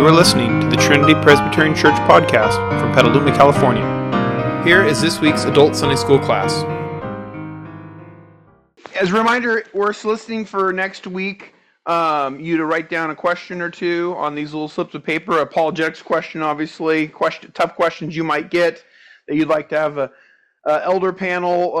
You are listening to the Trinity Presbyterian Church podcast from Petaluma, California. Here is this week's Adult Sunday School class. As a reminder, we're soliciting for next week you to write down a question or two on these little slips of paper. Apologetics question, obviously, tough questions you might get that you'd like to have a elder panel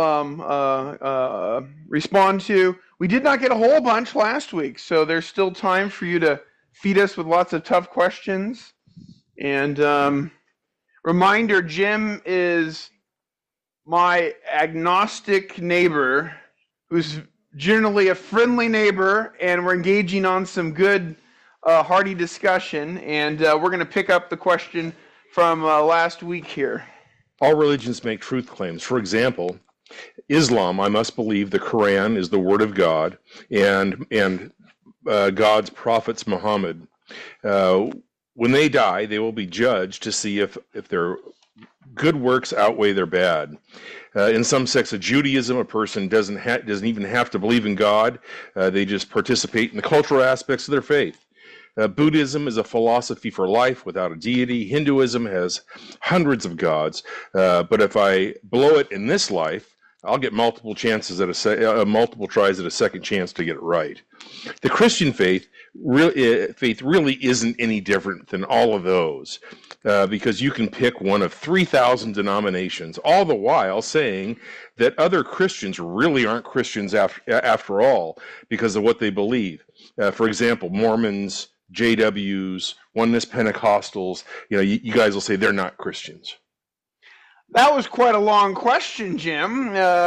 respond to. We did not get a whole bunch last week, so there's still time for you to feed us with lots of tough questions. And reminder, Jim is my agnostic neighbor who's generally a friendly neighbor, and we're engaging on some good, hearty discussion. And we're going to pick up the question from last week here. All religions make truth claims. For example, Islam, I must believe the Quran is the word of God, and God's prophets, Muhammad. When they die, they will be judged to see if their good works outweigh their bad. In some sects of Judaism, a person doesn't even have to believe in God. They just participate in the cultural aspects of their faith. Buddhism is a philosophy for life without a deity. Hinduism has hundreds of gods, but if I blow it in this life, I'll get multiple tries at a second chance to get it right. The Christian faith really isn't any different than all of those, because you can pick one of 3,000 denominations, all the while saying that other Christians really aren't Christians after all because of what they believe. For example, Mormons, JWs, Oneness Pentecostals, you guys will say they're not Christians. That was quite a long question, Jim.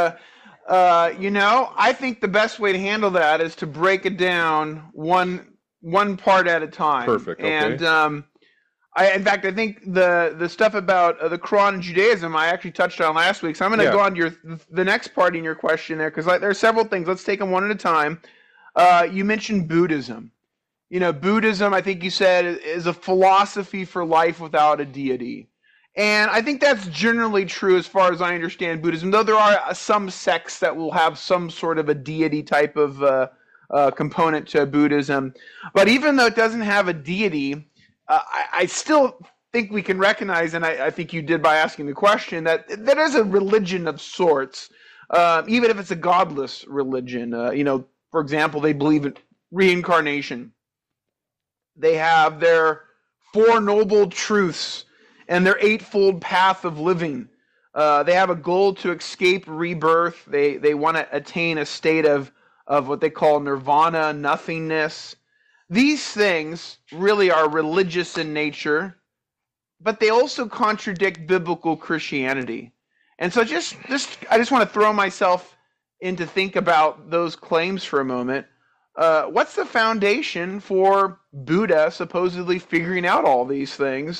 I think the best way to handle that is to break it down one part at a time. Perfect. Okay. And in fact, I think the stuff about the Quran and Judaism I actually touched on last week. So I'm going to go on to the next part in your question there, because there are several things. Let's take them one at a time. You mentioned Buddhism. Buddhism, I think you said, is a philosophy for life without a deity. And I think that's generally true as far as I understand Buddhism, though there are some sects that will have some sort of a deity type of component to Buddhism. But even though it doesn't have a deity, I still think we can recognize, and I think you did by asking the question, that there is a religion of sorts, even if it's a godless religion. For example, they believe in reincarnation. They have their Four Noble Truths and their Eightfold Path of Living. They have a goal to escape rebirth. They want to attain a state of what they call nirvana, nothingness. These things really are religious in nature, but they also contradict biblical Christianity. And so I just want to throw myself in to think about those claims for a moment. What's the foundation for Buddha supposedly figuring out all these things?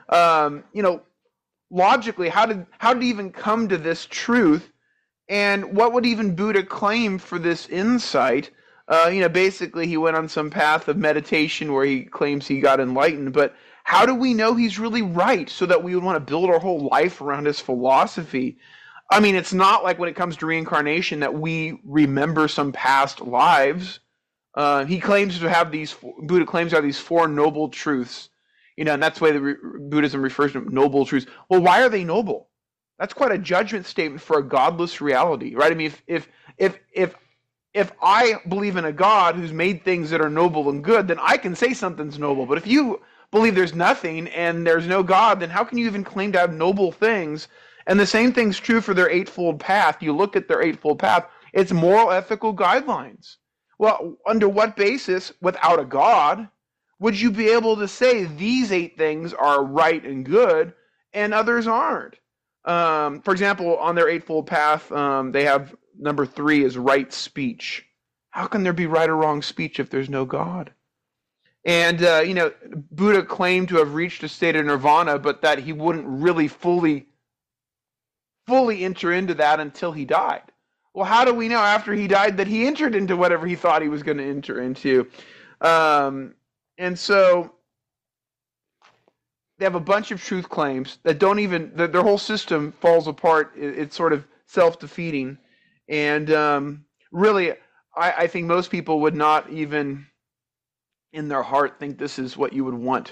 Logically, how did he even come to this truth? And what would even Buddha claim for this insight? Basically he went on some path of meditation where he claims he got enlightened, but how do we know he's really right so that we would want to build our whole life around his philosophy? I mean, it's not like when it comes to reincarnation that we remember some past lives. Buddha claims to have these four noble truths. And that's the way Buddhism refers to them, noble truths. Well, why are they noble? That's quite a judgment statement for a godless reality, right? I mean, if I believe in a God who's made things that are noble and good, then I can say something's noble. But if you believe there's nothing and there's no God, then how can you even claim to have noble things? And the same thing's true for their Eightfold Path. You look at their Eightfold Path, it's moral, ethical guidelines. Well, under what basis, without a God, would you be able to say these 8 things are right and good and others aren't? For example, on their Eightfold Path, they have number 3 is right speech. How can there be right or wrong speech if there's no God? And, Buddha claimed to have reached a state of nirvana, but that he wouldn't really fully enter into that until he died. Well, how do we know after he died that he entered into whatever he thought he was going to enter into? And so they have a bunch of truth claims that their whole system falls apart. It's sort of self-defeating. And really, I think most people would not even in their heart think this is what you would want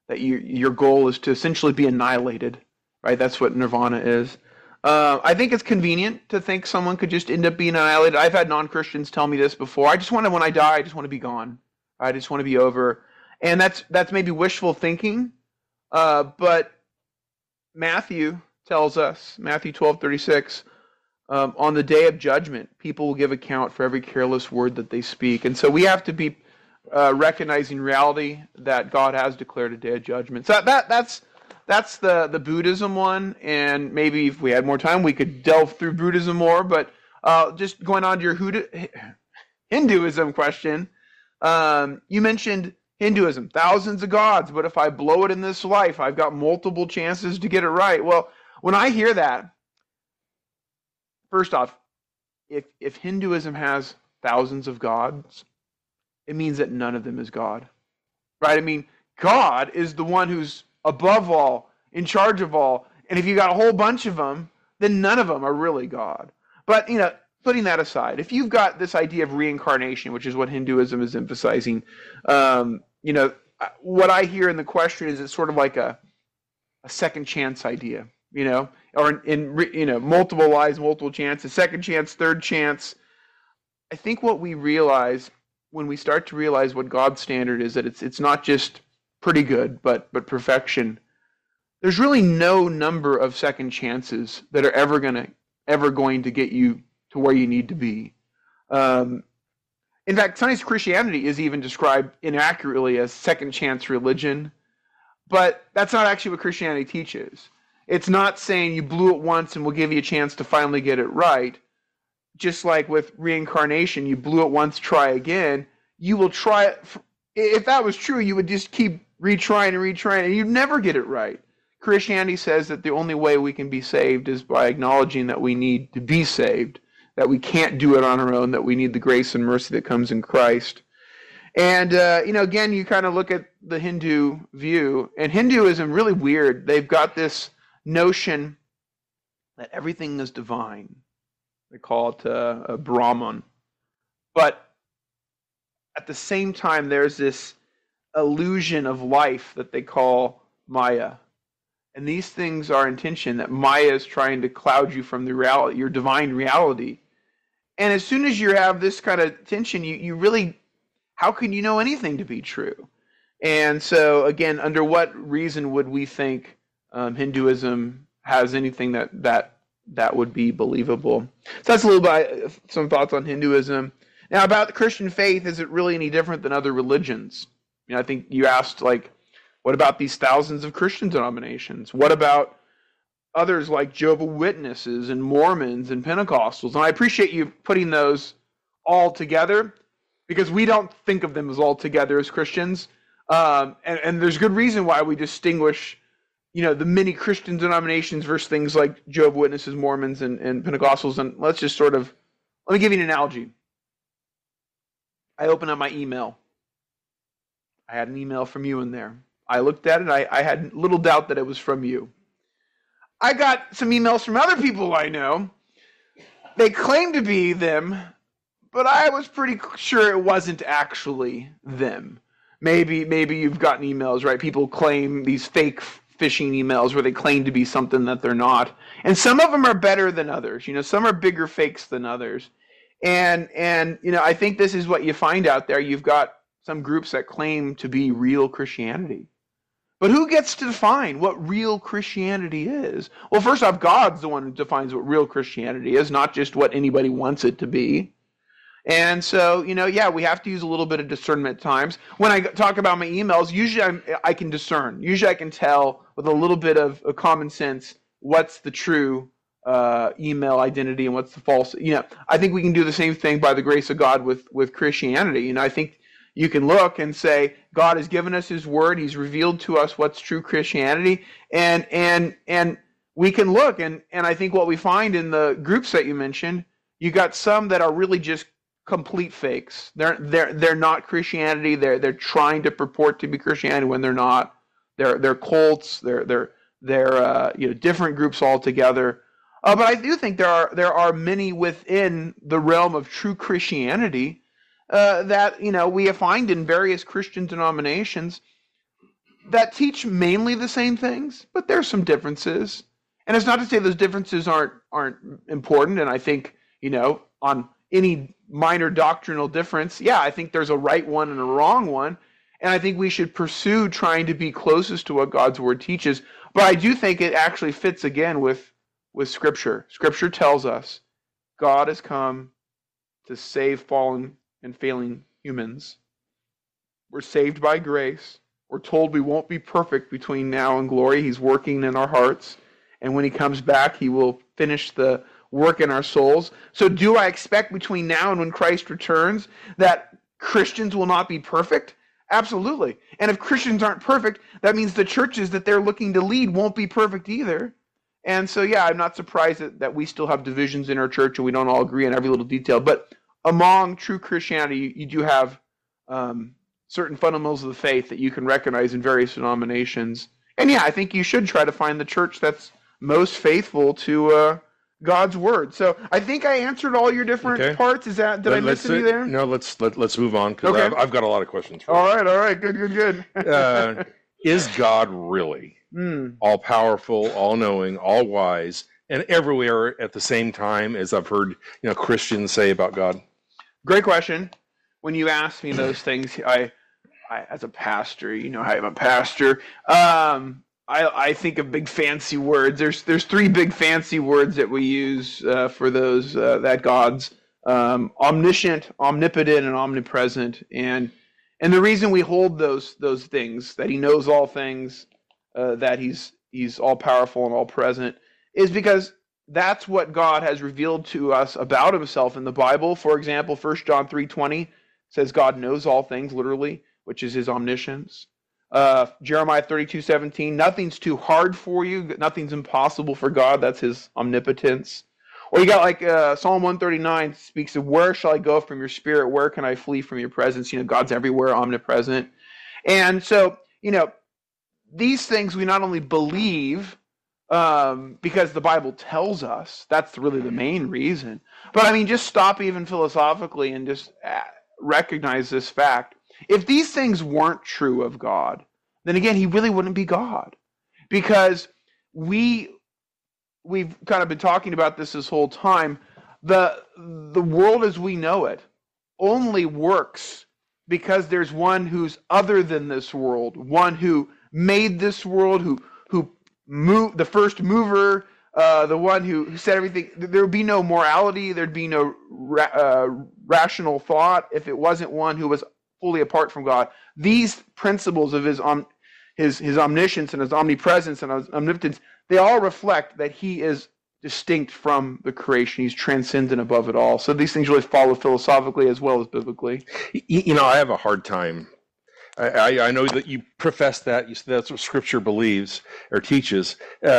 that your goal is to essentially be annihilated, right? That's what nirvana is. I think it's convenient to think someone could just end up being annihilated. I've had non-Christians tell me this before. When I die, I just want to be gone. I just want to be over. And that's maybe wishful thinking. But Matthew tells us, Matthew 12:36, on the day of judgment, people will give account for every careless word that they speak. And so we have to be recognizing reality that God has declared a day of judgment. So that's the Buddhism one, and maybe if we had more time, we could delve through Buddhism more. But just going on to your Hinduism question, you mentioned Hinduism, thousands of gods, but if I blow it in this life, I've got multiple chances to get it right. Well, when I hear that, first off, if Hinduism has thousands of gods, it means that none of them is God, right? I mean, God is the one who's above all, in charge of all, and if you got a whole bunch of them, then none of them are really God. But, putting that aside, if you've got this idea of reincarnation, which is what Hinduism is emphasizing, what I hear in the question is it's sort of like a second chance idea, or in multiple lives, multiple chances, second chance, third chance. I think what we realize when we start to realize what God's standard is, that it's not just pretty good, but perfection. There's really no number of second chances that are ever going to get you to where you need to be. In fact, Sunday Christianity is even described inaccurately as second chance religion, but that's not actually what Christianity teaches. It's not saying you blew it once and we'll give you a chance to finally get it right. Just like with reincarnation, you blew it once, try again. You will try it. If that was true, you would just keep retrying, and you'd never get it right. Christianity says that the only way we can be saved is by acknowledging that we need to be saved, that we can't do it on our own, that we need the grace and mercy that comes in Christ. And, again, you kind of look at the Hindu view, and Hinduism really weird. They've got this notion that everything is divine. They call it a Brahman. But at the same time, there's this illusion of life that they call Maya. And these things are in tension, that Maya is trying to cloud you from the reality, your divine reality. And as soon as you have this kind of tension, you really, how can you know anything to be true? And so, again, under what reason would we think Hinduism has anything that would be believable? So that's a little bit some thoughts on Hinduism. Now, about the Christian faith, is it really any different than other religions? I think you asked, what about these thousands of Christian denominations? What about others like Jehovah's Witnesses and Mormons and Pentecostals? And I appreciate you putting those all together, because we don't think of them as all together as Christians. And there's good reason why we distinguish, the many Christian denominations versus things like Jehovah's Witnesses, Mormons, and Pentecostals. And let me give you an analogy. I opened up my email. I had an email from you in there. I looked at it. I had little doubt that it was from you. I got some emails from other people I know. They claim to be them, but I was pretty sure it wasn't actually them. Maybe you've gotten emails, right? People claim these fake phishing emails where they claim to be something that they're not. And some of them are better than others. Some are bigger fakes than others. And I think this is what you find out there. You've got some groups that claim to be real Christianity. But who gets to define what real Christianity is? Well, first off, God's the one who defines what real Christianity is, not just what anybody wants it to be. And so, we have to use a little bit of discernment at times. When I talk about my emails, usually I can discern. Usually I can tell with a little bit of common sense what's the true email identity and what's the false. I think we can do the same thing by the grace of God with Christianity. I think you can look and say, God has given us his word. He's revealed to us what's true Christianity. And we can look. And I think what we find in the groups that you mentioned, you got some that are really just complete fakes. They're not Christianity. They're trying to purport to be Christianity when they're not. They're cults. They're different groups altogether. But I do think there are many within the realm of true Christianity that we find in various Christian denominations. that teach mainly the same things, but there's some differences. And it's not to say those differences aren't important. And I think, on any minor doctrinal difference, I think there's a right one and a wrong one. And I think we should pursue trying to be closest to what God's word teaches. But I do think it actually fits again with Scripture. Scripture tells us God has come to save fallen and failing humans. We're saved by grace. We're told we won't be perfect between now and glory. He's working in our hearts. And when he comes back, he will finish the work in our souls. So do I expect between now and when Christ returns that Christians will not be perfect? Absolutely. And if Christians aren't perfect, that means the churches that they're looking to lead won't be perfect either. And so, I'm not surprised that we still have divisions in our church and we don't all agree on every little detail. But among true Christianity, you do have certain fundamentals of the faith that you can recognize in various denominations. And I think you should try to find the church that's most faithful to God's word. So I think I answered all your different parts. Did I miss any there? No, let's move on, because I've got a lot of questions for you. All right. Good. Is God really all-powerful, all-knowing, all-wise, and everywhere at the same time, as I've heard Christians say about God? Great question. When you ask me those things, I as a pastor, I'm a pastor. I think of big fancy words. There's three big fancy words that we use for those that God's omniscient, omnipotent, and omnipresent. And the reason we hold those things, that he knows all things, that he's all powerful and all present, is because that's what God has revealed to us about himself in the Bible. For example, 1 John 3:20 says God knows all things, literally, which is his omniscience. Jeremiah 32:17, nothing's too hard for you, nothing's impossible for God, that's his omnipotence. Or you got Psalm 139 speaks of, where shall I go from your spirit, where can I flee from your presence? God's everywhere, omnipresent. And so, these things we not only believe because the Bible tells us, that's really the main reason, but just stop even philosophically and just recognize this fact. If these things weren't true of God, then again, he really wouldn't be God. Because we've kind of been talking about this whole time. The world as we know it only works because there's one who's other than this world, one who made this world, who moved, the first mover, the one who said everything. There would be no morality, there'd be no rational thought if it wasn't one who was fully apart from God. These principles of his omniscience and his omnipresence and his omnipotence, they all reflect that he is distinct from the creation. He's transcendent above it all. So these things really follow philosophically as well as biblically. I have a hard time. I know that you profess that. You say that's what Scripture believes or teaches.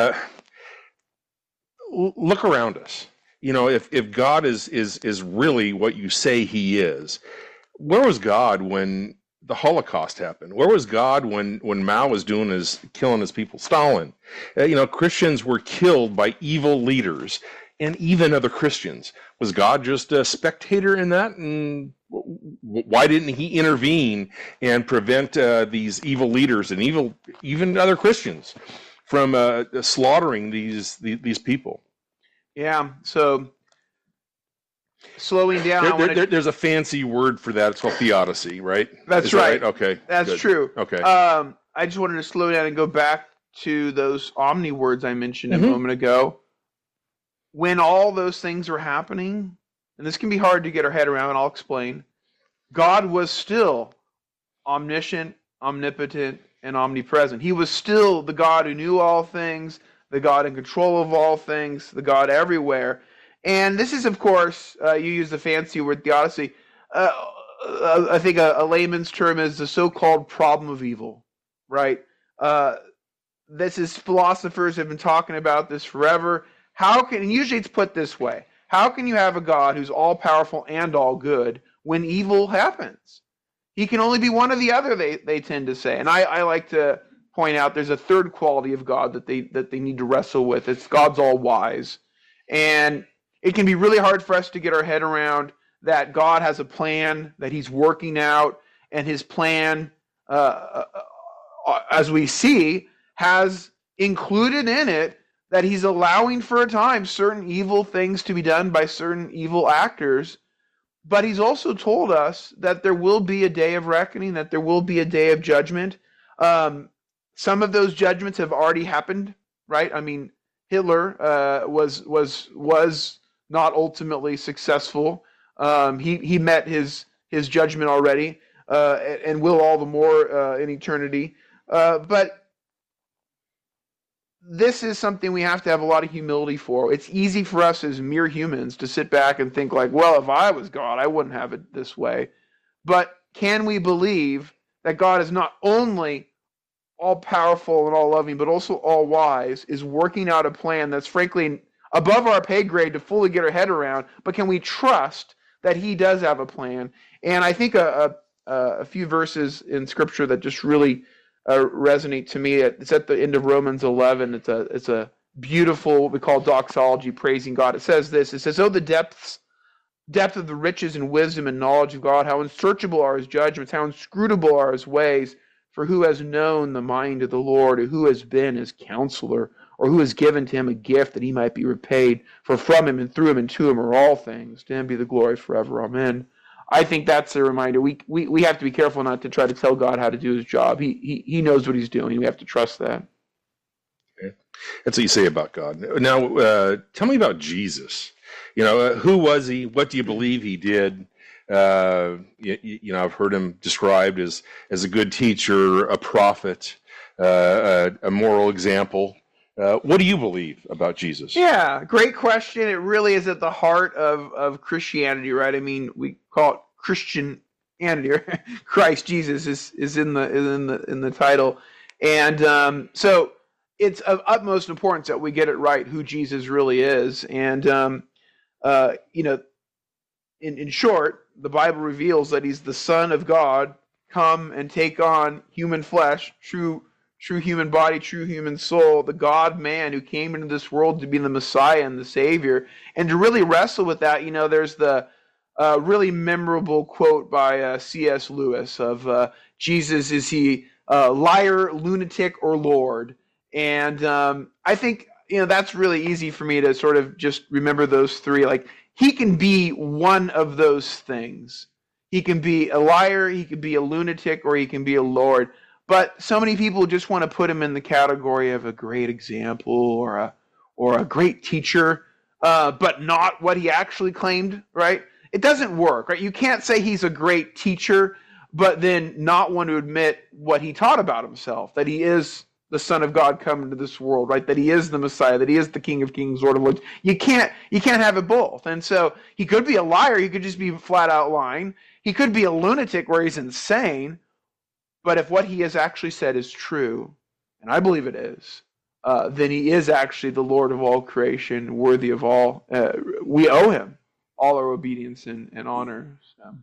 Look around us. If God is really what you say he is, where was God when the Holocaust happened? Where was God when Mao was killing his people? Stalin. Christians were killed by evil leaders, and even other Christians. Was God just a spectator in that? And why didn't he intervene and prevent these evil leaders and even other Christians from slaughtering these people? Yeah. So slowing down. There's a fancy word for that. It's called theodicy, right? That's right. Okay. That's good. true. Okay. I just wanted to slow down and go back to those omni words I mentioned a moment ago. When all those things were happening, and this can be hard to get our head around, and I'll explain, God was still omniscient, omnipotent, and omnipresent. He was still the God who knew all things, the God in control of all things, the God everywhere. And this is, of course, you use the fancy word theodicy. I think a layman's term is the so-called problem of evil, right? This is, philosophers have been talking about this forever. And usually it's put this way: how can you have a God who's all-powerful and all good when evil happens? He can only be one or the other, they tend to say. And I like to point out there's a third quality of God that they need to wrestle with. It's God's all-wise. And it can be really hard for us to get our head around that God has a plan that he's working out, and his plan as we see, has included in it that he's allowing for a time certain evil things to be done by certain evil actors. But he's also told us that there will be a day of reckoning, that there will be a day of judgment. Some of those judgments have already happened, right? I mean, Hitler was not ultimately successful. He met his judgment already, and will all the more in eternity. But this is something we have to have a lot of humility for. It's easy for us as mere humans to sit back and think like, well, if I was God, I wouldn't have it this way. But can we believe that God is not only all-powerful and all-loving, but also all-wise, is working out a plan that's frankly above our pay grade to fully get our head around, but can we trust that he does have a plan? And I think a few verses in Scripture that just really resonate to me. It's at the end of Romans 11. It's a beautiful, what we call doxology, praising God. It says this. It says, "Oh, the depth of the riches and wisdom and knowledge of God, how unsearchable are his judgments, how inscrutable are his ways. For who has known the mind of the Lord, or who has been his counselor, or who has given to him a gift that he might be repaid? For from him and through him and to him are all things. To him be the glory forever. Amen." I think that's a reminder. We have to be careful not to try to tell God how to do his job. He knows what he's doing. We have to trust that. Okay. That's what you say about God. Now, tell me about Jesus. Who was he? What do you believe he did? I've heard him described as a good teacher, a prophet, a moral example. What do you believe about Jesus? Yeah, great question. It really is at the heart of Christianity, right? I mean, we call it Christianity. Christ Jesus is in the title, and so it's of utmost importance that we get it right who Jesus really is. And in short, the Bible reveals that he's the Son of God, come and take on human flesh, true human body, true human soul, the God-man who came into this world to be the Messiah and the Savior. And to really wrestle with that, there's the really memorable quote by C.S. Lewis of Jesus, is he liar, lunatic, or Lord? And I think, that's really easy for me to sort of just remember those three. Like, he can be one of those things. He can be a liar, he can be a lunatic, or he can be a Lord. But so many people just want to put him in the category of a great example or a great teacher, but not what he actually claimed, right? It doesn't work, right? You can't say he's a great teacher, but then not want to admit what he taught about himself, that he is the Son of God come into this world, right? That he is the Messiah, that he is the King of Kings, Lord of Lords. You can't have it both. And so he could be a liar, he could just be flat out lying. He could be a lunatic where he's insane. But if what he has actually said is true, and I believe it is, then he is actually the Lord of all creation, worthy of all. We owe him all our obedience and honor.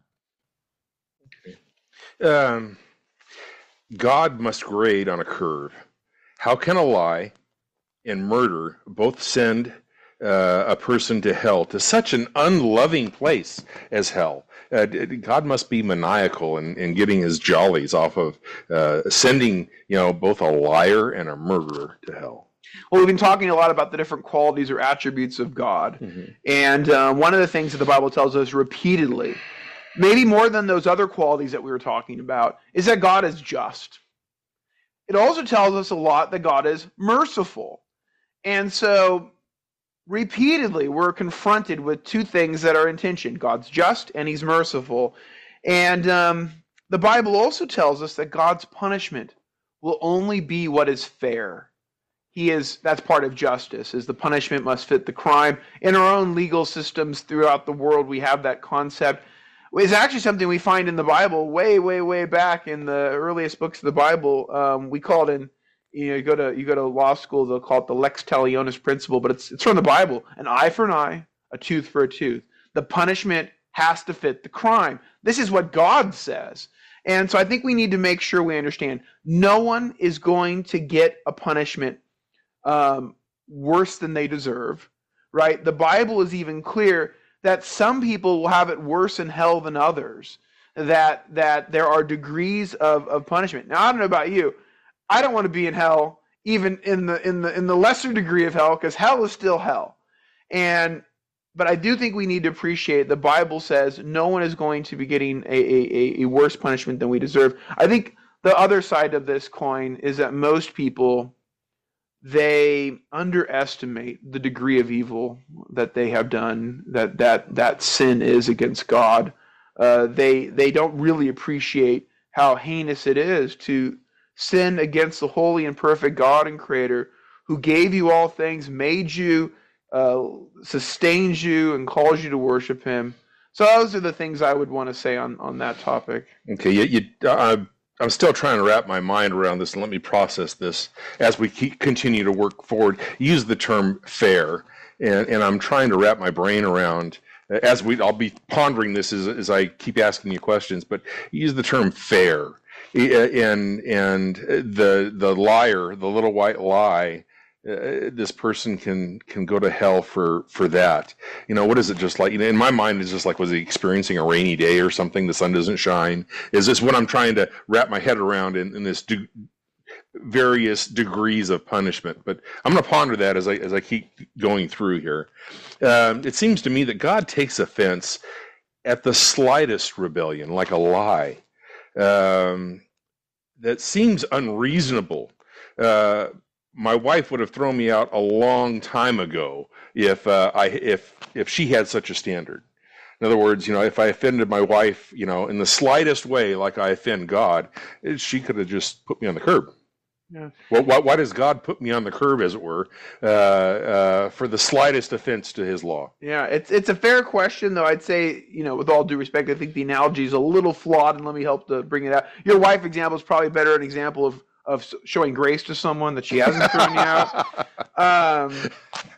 Okay. God must grade on a curve. How can a lie and murder both send a person to hell, to such an unloving place as hell? God must be maniacal in getting his jollies off of sending, both a liar and a murderer to hell. Well, we've been talking a lot about the different qualities or attributes of God. Mm-hmm. And one of the things that the Bible tells us repeatedly, maybe more than those other qualities that we were talking about, is that God is just. It also tells us a lot that God is merciful. And so repeatedly, we're confronted with two things that are in tension. God's just and he's merciful. And the Bible also tells us that God's punishment will only be what is fair. That's part of justice, is the punishment must fit the crime. In our own legal systems throughout the world, we have that concept. It's actually something we find in the Bible way, way, way back in the earliest books of the Bible. We call it you go to law school, they'll call it the lex talionis principle, but it's from the Bible. An eye for an eye, a tooth for a tooth. The punishment has to fit the crime. This is what God says. And so I think we need to make sure we understand no one is going to get a punishment worse than they deserve, right? The Bible is even clear that some people will have it worse in hell than others, that there are degrees of punishment. Now, I don't know about you. I don't want to be in hell, even in the lesser degree of hell, because hell is still hell. But I do think we need to appreciate the Bible says no one is going to be getting a worse punishment than we deserve. I think the other side of this coin is that most people, they underestimate the degree of evil that they have done, that sin is against God. They don't really appreciate how heinous it is to sin against the holy and perfect God and Creator who gave you all things, made you, sustains you, and calls you to worship Him. So those are the things I would want to say on that topic. Okay, I'm still trying to wrap my mind around this, and let me process this as we continue to work forward. Use the term fair, and I'm trying to wrap my brain around I'll be pondering this as I keep asking you questions. But use the term fair, and the liar, the little white lie. This person can go to hell for that. What is it just like? In my mind, it's just like, was he experiencing a rainy day or something? The sun doesn't shine. Is this what I'm trying to wrap my head around in this various degrees of punishment? But I'm going to ponder that as I keep going through here. It seems to me that God takes offense at the slightest rebellion, like a lie, that seems unreasonable. My wife would have thrown me out a long time ago if she had such a standard. In other words, if I offended my wife, in the slightest way, like I offend God, she could have just put me on the curb. Yeah. Well, why does God put me on the curb, as it were, for the slightest offense to His law? Yeah, it's a fair question, though. I'd say, with all due respect, I think the analogy is a little flawed, and let me help to bring it out. Your wife example is probably better an example of showing grace to someone that she hasn't thrown you out.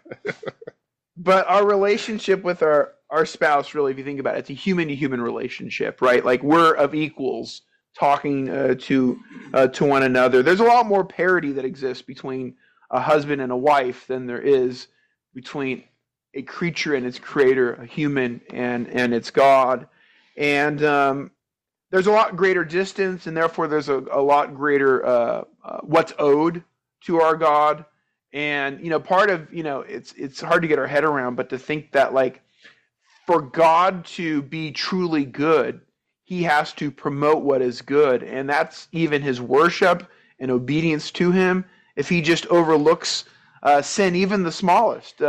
But our relationship with our spouse, really, if you think about it, it's a human-to-human relationship, right? Like, we're of equals talking to one another. There's a lot more parity that exists between a husband and a wife than there is between a creature and its creator, a human and its God. And there's a lot greater distance, and therefore there's a lot greater what's owed to our God. And part of it's hard to get our head around, but to think that, like, for God to be truly good, He has to promote what is good, and that's even His worship and obedience to Him. If He just overlooks sin, even the smallest,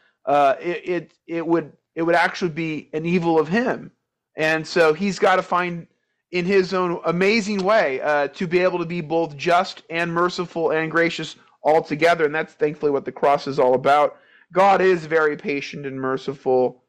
it would actually be an evil of Him. And so He's got to find, in His own amazing way, to be able to be both just and merciful and gracious all together. And that's thankfully what the cross is all about. God is very patient and merciful.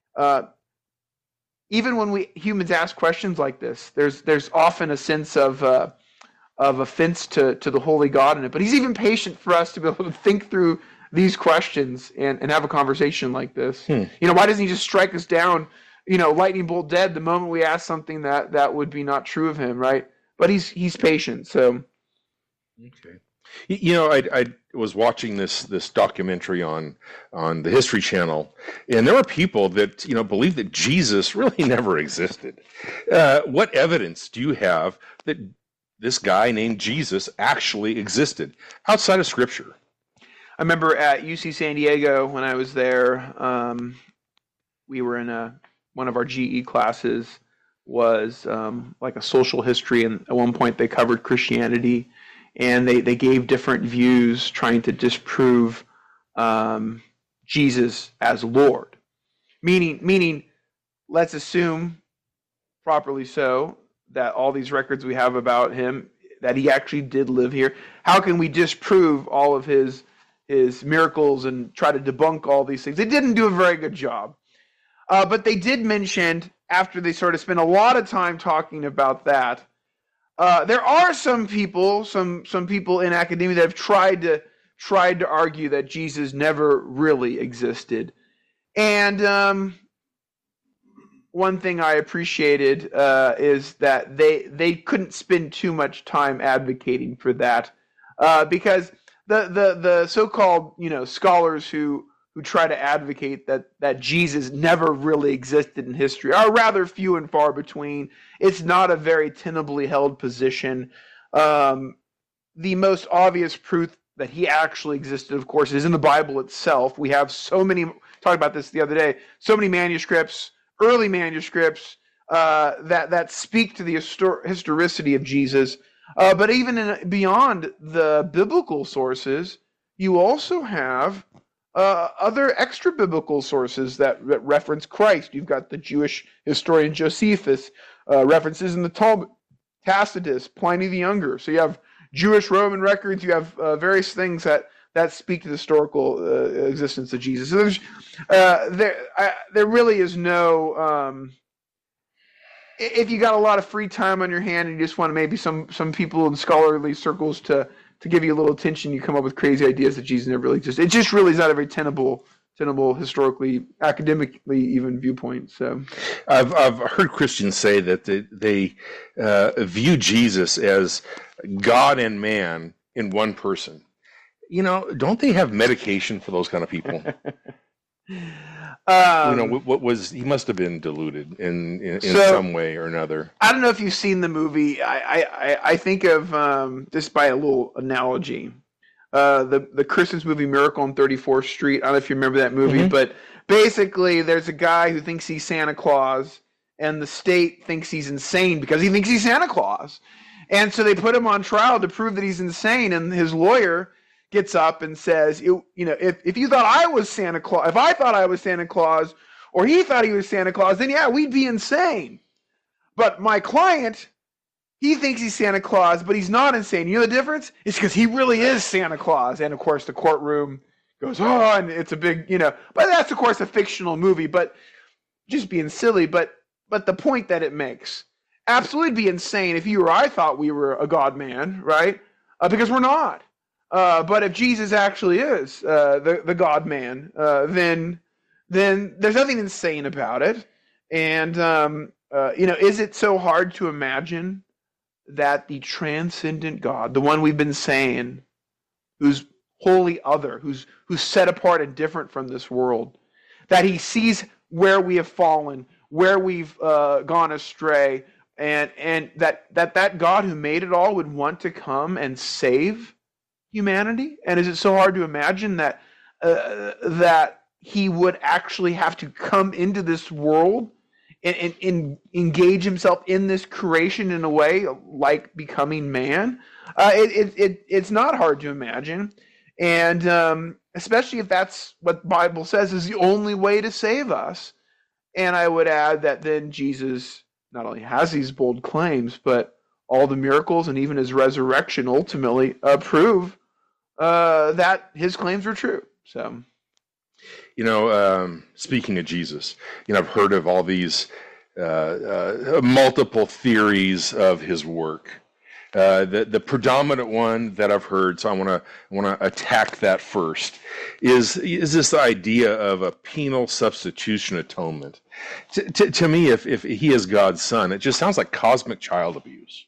Even when we humans ask questions like this, there's often a sense of offense to the holy God in it. But He's even patient for us to be able to think through these questions and have a conversation like this. Why doesn't He just strike us down, lightning bolt dead the moment we ask something that would be not true of Him, right? But He's patient. So, okay. I was watching this documentary on the History Channel, and there were people that believe that Jesus really never existed. What evidence do you have that this guy named Jesus actually existed outside of Scripture? I remember at UC San Diego when I was there, we were in one of our GE classes was like a social history, and at one point they covered Christianity. And they gave different views trying to disprove Jesus as Lord. Meaning, let's assume, properly so, that all these records we have about Him, that He actually did live here. How can we disprove all of His miracles and try to debunk all these things? They didn't do a very good job. But they did mention, after they sort of spent a lot of time talking about that, there are some people in academia that have tried to argue that Jesus never really existed. And one thing I appreciated is that they couldn't spend too much time advocating for that, because the so-called scholars who try to advocate that Jesus never really existed in history are rather few and far between. It's not a very tenably held position. the most obvious proof that he actually existed, of course, is in the Bible itself. We have so many, talked about this the other day, so many manuscripts, early manuscripts, that speak to the historicity of Jesus. But even beyond the biblical sources, you also have other extra biblical sources that reference Christ. You've got the Jewish historian Josephus, references in the Talmud, Tacitus, Pliny the Younger. So you have Jewish Roman records, you have various things that speak to the historical existence of Jesus. So there really is no, if you got a lot of free time on your hand and you just want maybe some people in scholarly circles to give you a little attention, you come up with crazy ideas that Jesus never really existed. It just really is not a very tenable historically, academically even viewpoint. So I've heard Christians say that they view Jesus as God and man in one person. Don't they have medication for those kind of people? He must have been deluded in some way or another. I don't know if you've seen the movie. I think of just by a little analogy, the Christmas movie Miracle on 34th Street. I don't know if you remember that movie, mm-hmm. But basically there's a guy who thinks he's Santa Claus, and the state thinks he's insane because he thinks he's Santa Claus, and so they put him on trial to prove that he's insane. And his lawyer gets up and says, if you thought I was Santa Claus, if I thought I was Santa Claus, or he thought he was Santa Claus, then yeah, we'd be insane. But my client, he thinks he's Santa Claus, but he's not insane. You know the difference? It's because he really is Santa Claus. And of course, the courtroom goes, oh, and it's a big, but that's of course a fictional movie, but just being silly. But the point that it makes, absolutely be insane if you or I thought we were a God man, right? Because we're not. But if Jesus actually is the God man, then there's nothing insane about it. And is it so hard to imagine that the transcendent God, the one we've been saying, who's wholly other, who's set apart and different from this world, that he sees where we have fallen, where we've gone astray, and that God who made it all would want to come and save humanity? And is it so hard to imagine that he would actually have to come into this world and engage himself in this creation in a way like becoming man? It's not hard to imagine, and especially if that's what the Bible says is the only way to save us. And I would add that then Jesus not only has these bold claims, but all the miracles and even his resurrection ultimately prove that his claims were true. So, speaking of Jesus, I've heard of all these multiple theories of his work. The predominant one that I've heard, so I want to attack that first, is this idea of a penal substitution atonement. To me, if he is God's son, it just sounds like cosmic child abuse.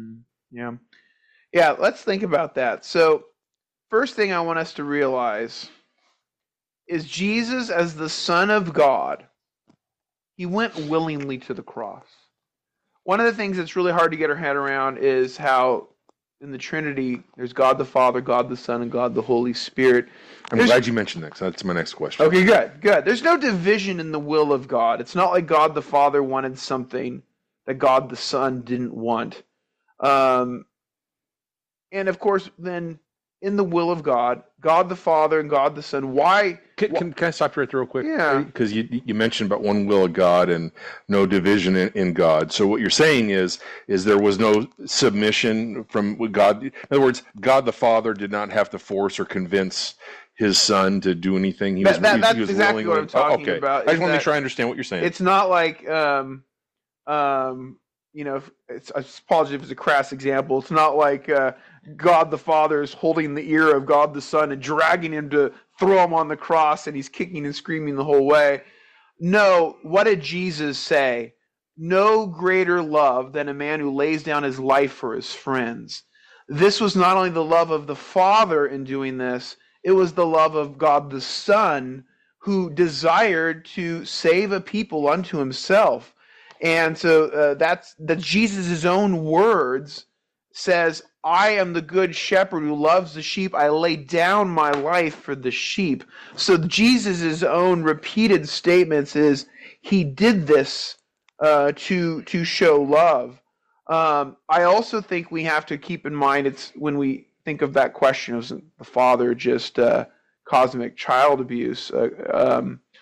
Yeah. Let's think about that. So, first thing I want us to realize is Jesus, as the Son of God, he went willingly to the cross. One of the things that's really hard to get our head around is how in the Trinity there's God the Father, God the Son, and God the Holy Spirit. I'm glad you mentioned that, because that's my next question. Okay, good. There's no division in the will of God. It's not like God the Father wanted something that God the Son didn't want. And of course, then in the will of God, God the Father and God the Son. Why? Can I stop you right there real quick? Yeah. Because you mentioned about one will of God and no division in God. So what you're saying is there was no submission from God. In other words, God the Father did not have to force or convince his Son to do anything. That's exactly what I'm talking about. I just want to make sure I understand what you're saying. It's not like it's, I apologize if it's a crass example. It's not like God the Father is holding the ear of God the Son and dragging him to throw him on the cross, and he's kicking and screaming the whole way. No, what did Jesus say? No greater love than a man who lays down his life for his friends. This was not only the love of the Father in doing this, it was the love of God the Son, who desired to save a people unto himself. And so that's Jesus' own words says, I am the good shepherd who loves the sheep. I lay down my life for the sheep. So Jesus' own repeated statements is he did this to show love. I also think we have to keep in mind, it's when we think of that question, isn't the father just cosmic child abuse? I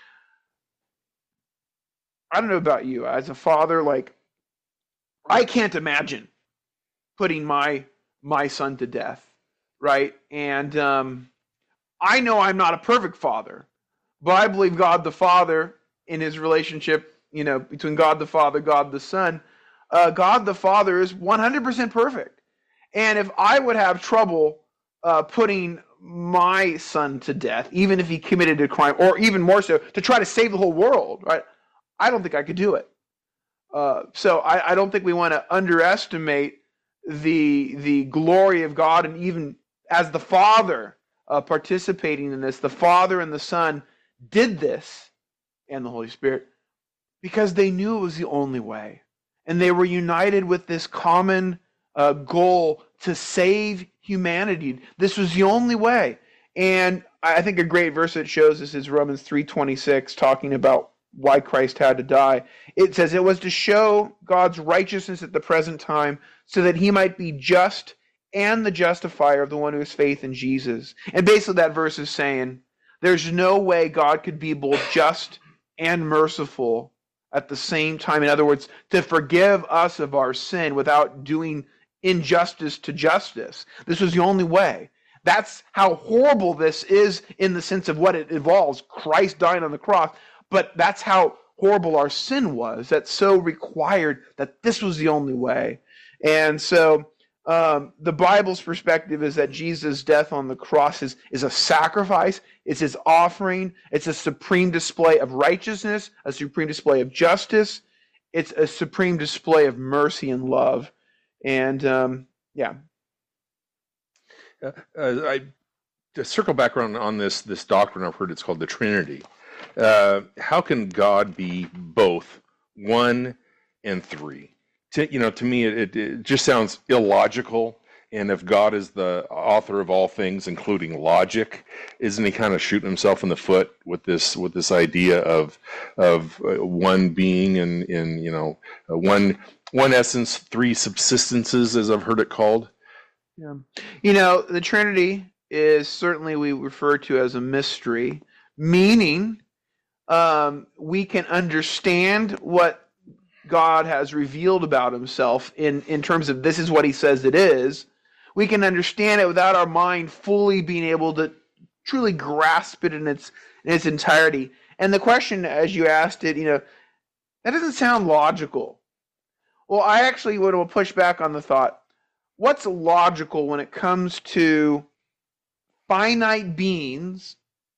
don't know about you. As a father, like, I can't imagine putting my son to death, right? And I know I'm not a perfect father, but I believe God the Father, in his relationship, between God the Father, God the Son, God the Father is 100% perfect. And if I would have trouble putting my son to death, even if he committed a crime, or even more so, to try to save the whole world, right? I don't think I could do it. So I don't think we want to underestimate the glory of God, and even as the Father participating in this, the Father and the Son did this, and the Holy Spirit, because they knew it was the only way. And they were united with this common goal to save humanity. This was the only way. And I think a great verse that shows this is Romans 3:26, talking about why Christ had to die. It says it was to show God's righteousness at the present time, so that he might be just and the justifier of the one who has faith in Jesus. And basically that verse is saying there's no way God could be both just and merciful at the same time. In other words, to forgive us of our sin without doing injustice to justice. This was the only way. That's how horrible this is in the sense of what it involves, Christ dying on the cross. But that's how horrible our sin was. That so required that this was the only way. And so the Bible's perspective is that Jesus' death on the cross is a sacrifice. It's his offering. It's a supreme display of righteousness, a supreme display of justice. It's a supreme display of mercy and love. And I to circle back on this doctrine I've heard. It's called the Trinity. How can God be both one and three? To me, it just sounds illogical. And if God is the author of all things, including logic, isn't he kind of shooting himself in the foot with this idea of one being and one essence, three subsistences, as I've heard it called? Yeah. The Trinity is certainly we refer to as a mystery, meaning we can understand what God has revealed about himself in terms of this is what he says it is. We can understand it without our mind fully being able to truly grasp it in its entirety. And the question, as you asked it, that doesn't sound logical. Well, I actually would push back on the thought. What's logical when it comes to finite beings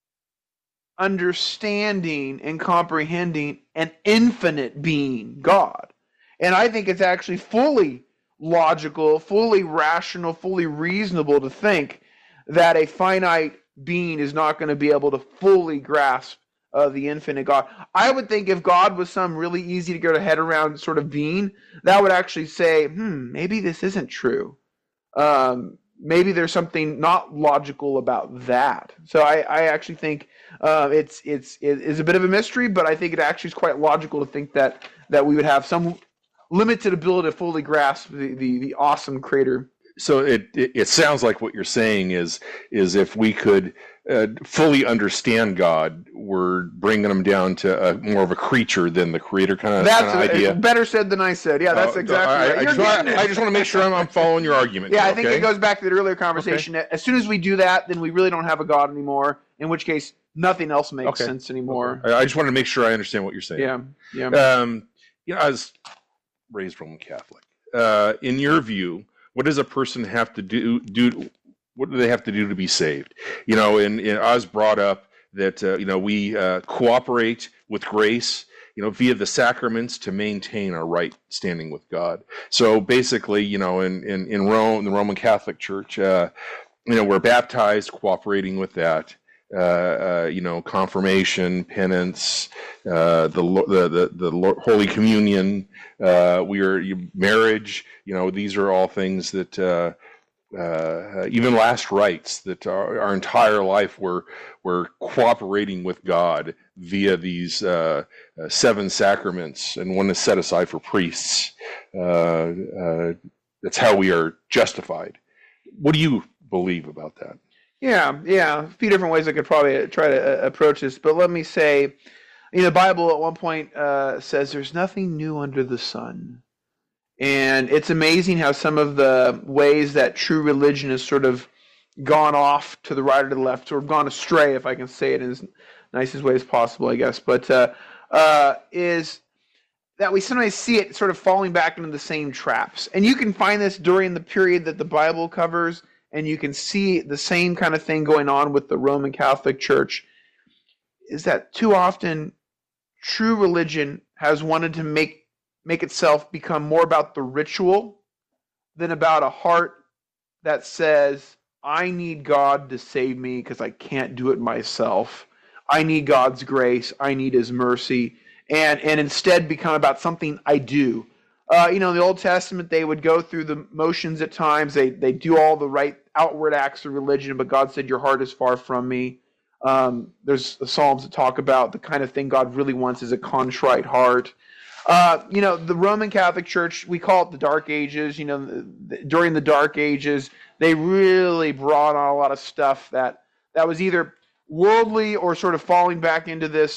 understanding and comprehending an infinite being, God? And I think it's actually fully logical, fully rational, fully reasonable to think that a finite being is not going to be able to fully grasp the infinite God. I would think if God was some really easy to get a head around sort of being, that would actually say, maybe this isn't true. Maybe there's something not logical about that. So I actually think it is a bit of a mystery, but I think it actually is quite logical to think that we would have some limited ability to fully grasp the awesome Creator. So it sounds like what you're saying is if we could fully understand God, we're bringing him down to more of a creature than the Creator kind of idea. That's better said than I said. Yeah, that's exactly right. I just want to make sure I'm following your argument. Yeah, I think it goes back to the earlier conversation. Okay. As soon as we do that, then we really don't have a God anymore, in which case nothing else makes sense anymore. Okay. I just want to make sure I understand what you're saying. Yeah. I was raised Roman Catholic. In your view, what does a person have to do? What do they have to do to be saved? And I was brought up that we cooperate with grace, via the sacraments to maintain our right standing with God. So basically, in Rome, the Roman Catholic Church, we're baptized, cooperating with that. confirmation, penance, the Holy Communion, marriage. These are all things that even last rites, that our entire life we're cooperating with God via these 7 sacraments, and one is set aside for priests. That's how we are justified. What do you believe about that? Yeah. A few different ways I could probably try to approach this, but let me say, the Bible at one point says there's nothing new under the sun. And it's amazing how some of the ways that true religion has sort of gone off to the right or to the left, or gone astray, if I can say it in as nicest way as possible, I guess, but is that we sometimes see it sort of falling back into the same traps. And you can find this during the period that the Bible covers, and you can see the same kind of thing going on with the Roman Catholic Church, is that too often true religion has wanted to make itself become more about the ritual than about a heart that says, I need God to save me because I can't do it myself. I need God's grace. I need His mercy. And instead become about something I do. In the Old Testament, they would go through the motions at times. They do all the right outward acts of religion, but God said, your heart is far from me. There's the Psalms that talk about the kind of thing God really wants is a contrite heart. The Roman Catholic Church, we call it the Dark Ages. During the Dark Ages, they really brought on a lot of stuff that was either worldly or sort of falling back into this,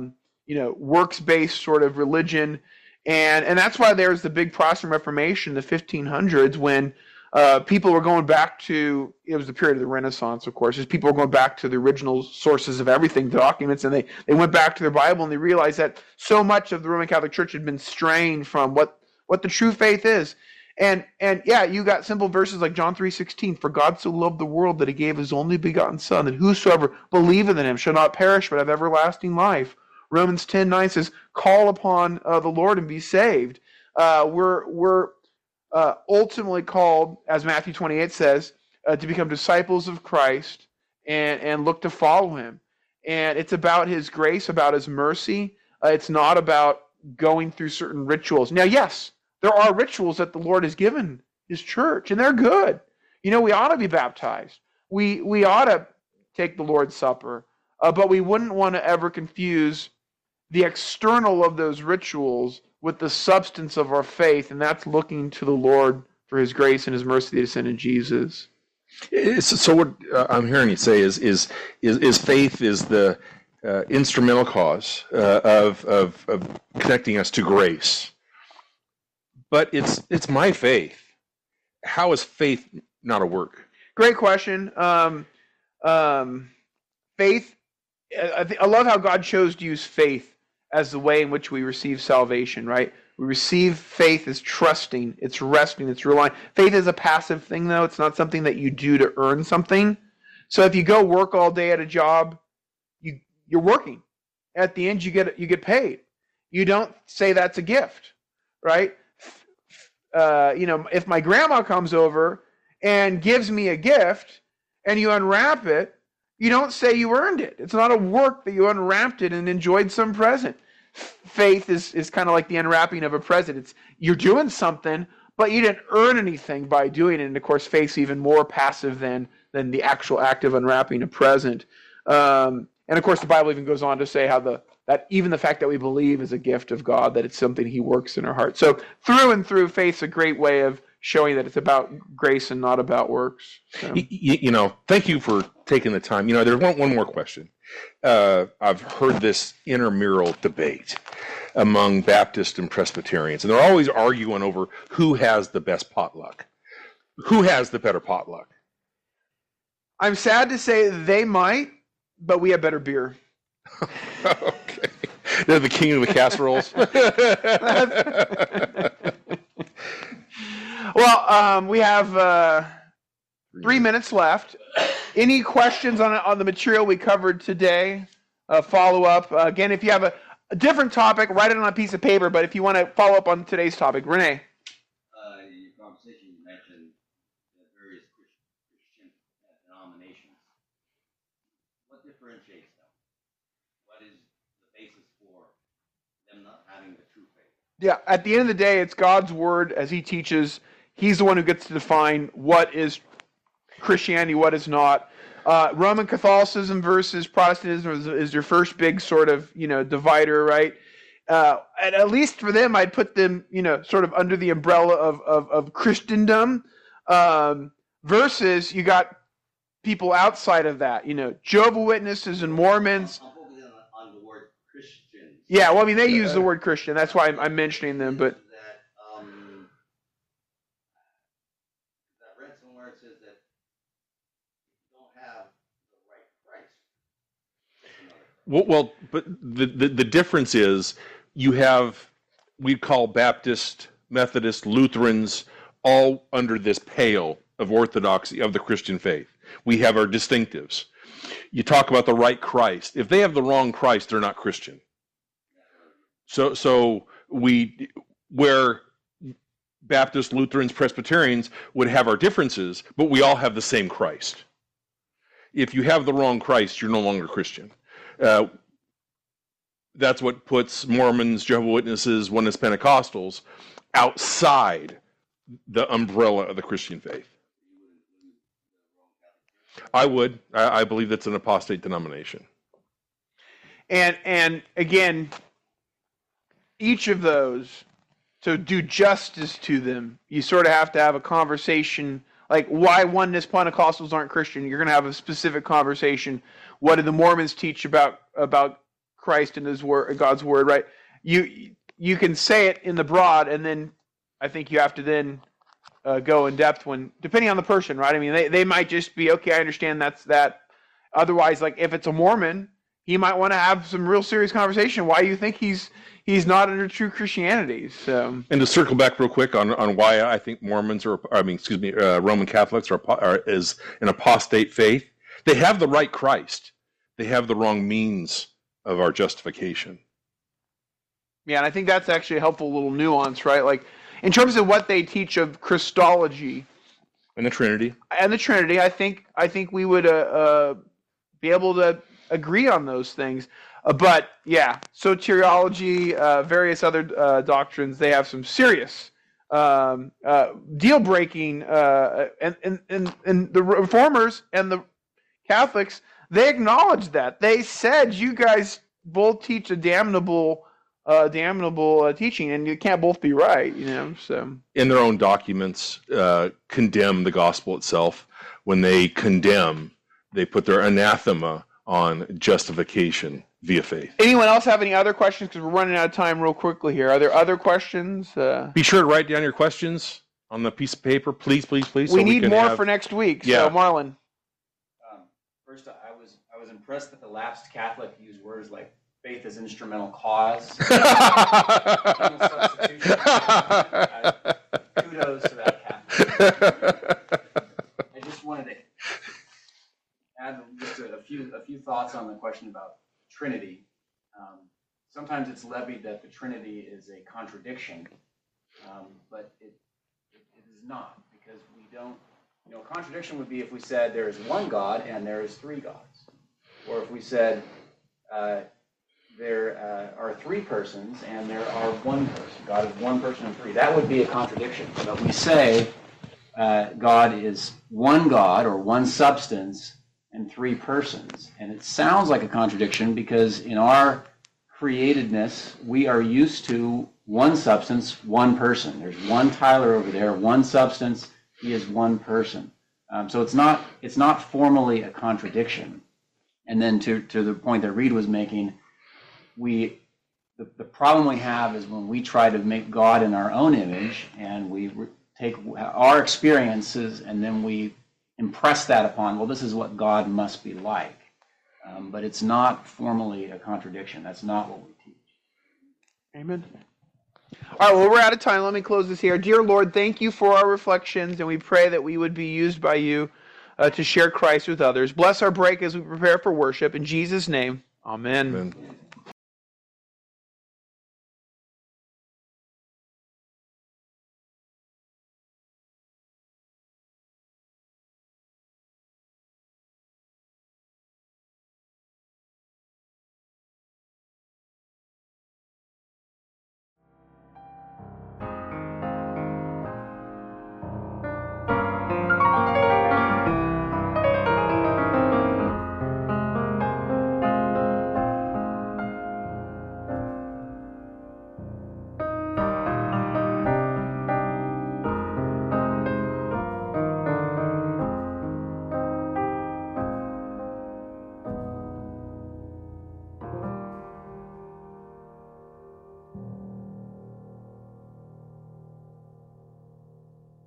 works-based sort of religion. And that's why there's the big Protestant Reformation in the 1500s, when people were going back to, it was the period of the Renaissance, of course, as people were going back to the original sources of everything, the documents, and they went back to their Bible, and they realized that so much of the Roman Catholic Church had been straying from what the true faith is. And you got simple verses like John 3:16, for God so loved the world that He gave His only begotten Son, that whosoever believeth in Him shall not perish but have everlasting life. Romans 10:9 says, call upon the Lord and be saved. We're ultimately called, as Matthew 28 says, to become disciples of Christ and look to follow Him. And it's about His grace, about His mercy. It's not about going through certain rituals. Now, yes, there are rituals that the Lord has given His church, and they're good. We ought to be baptized. We ought to take the Lord's Supper, but we wouldn't want to ever confuse the external of those rituals with the substance of our faith, and that's looking to the Lord for His grace and His mercy to send in Jesus. So what I'm hearing you say is faith is the instrumental cause of connecting us to grace, but it's my faith. How is faith not a work? Great question. Faith. I love how God chose to use faith as the way in which we receive salvation, right? We receive faith as trusting, it's resting, it's relying. Faith is a passive thing, though. It's not something that you do to earn something. So if you go work all day at a job, you're working. At the end, you get paid. You don't say that's a gift, right? If my grandma comes over and gives me a gift and you unwrap it, you don't say you earned it. It's not a work that you unwrapped it and enjoyed some present. Faith is kind of like the unwrapping of a present. You're doing something, but you didn't earn anything by doing it. And of course, faith's even more passive than the actual act of unwrapping a present. And of course, the Bible even goes on to say how that even the fact that we believe is a gift of God, that it's something He works in our heart. So through and through, faith's a great way of showing that it's about grace and not about works. So. Thank you for taking the time. There's one more question. I've heard this intramural debate among Baptists and Presbyterians, and they're always arguing over who has the best potluck. Who has the better potluck? I'm sad to say they might, but we have better beer. Okay. They're the king of the casseroles. Well, we have 3 minutes left. Any questions on the material we covered today? Follow up. Again, if you have a different topic, write it on a piece of paper. But if you want to follow up on today's topic, Renee. In your conversation, you mentioned the various Christian denominations. What difference true faith. Yeah, at the end of the day, it's God's word as he teaches. He's the one who gets to define what is Christianity, what is not. Roman Catholicism versus Protestantism is your first big sort of, divider, right? And at least for them, I'd put them, sort of under the umbrella of Christendom, versus you got people outside of that, Jehovah's Witnesses and Mormons. I'm focusing on the word Christians. Yeah, well, I mean, they use the word Christian. That's why I'm mentioning them, but... I read somewhere it says that you don't have the right Christ. Well, but the difference is you have, we call Baptist, Methodist, Lutherans, all under this pale of orthodoxy of the Christian faith. We have our distinctives. You talk about the right Christ. If they have the wrong Christ, they're not Christian. So where Baptists, Lutherans, Presbyterians would have our differences, but we all have the same Christ. If you have the wrong Christ, you're no longer Christian. That's what puts Mormons, Jehovah's Witnesses, Oneness Pentecostals outside the umbrella of the Christian faith. I would. I believe that's an apostate denomination. And again, each of those, to do justice to them, you sort of have to have a conversation, like why Oneness Pentecostals aren't Christian. You're going to have a specific conversation. What do the Mormons teach about Christ and His word, God's word, right? You can say it in the broad, and then I think you have to then go in depth when, depending on the person, right? I mean, they might just be, okay, I understand that's that. Otherwise, like if it's a Mormon, he might want to have some real serious conversation. Why you think he's not under true Christianity? So, and to circle back real quick on why I think Mormons Roman Catholics is an apostate faith. They have the right Christ. They have the wrong means of our justification. Yeah, and I think that's actually a helpful little nuance, right? Like in terms of what they teach of Christology and the Trinity. I think we would be able to agree on those things. But yeah, soteriology, various other doctrines, they have some serious deal-breaking, and the Reformers and the Catholics, they acknowledged that. They said, you guys both teach a damnable teaching, and you can't both be right, so. In their own documents, condemn the gospel itself. When they condemn, they put their anathema on justification via faith. Anyone else have any other questions? Because we're running out of time real quickly here. Are there other questions? Be sure to write down your questions on the piece of paper, please. We so need more for next week. Yeah. So, Marlon. First, I was impressed that the lapsed Catholic used words like faith as instrumental cause. Substitution. Kudos to that Catholic. I just wanted to add just a few thoughts on the question about Trinity. Sometimes it's levied that the Trinity is a contradiction, but it is not, because we don't. A contradiction would be if we said there is one God and there is three gods, or if we said there are three persons and there are one person. God is one person and three. That would be a contradiction. But we say God is one God or one substance and three persons. And it sounds like a contradiction because in our createdness, we are used to one substance, one person. There's one Tyler over there, one substance, he is one person. So it's not formally a contradiction. And then to the point that Reed was making, the problem we have is when we try to make God in our own image, and we take our experiences and then we impress that upon, well, this is what God must be like. But it's not formally a contradiction. That's not what we teach. Amen. All right, well, we're out of time. Let me close this here. Dear Lord, thank you for our reflections, and we pray that we would be used by you to share Christ with others. Bless our break as we prepare for worship. In Jesus' name, amen. Amen.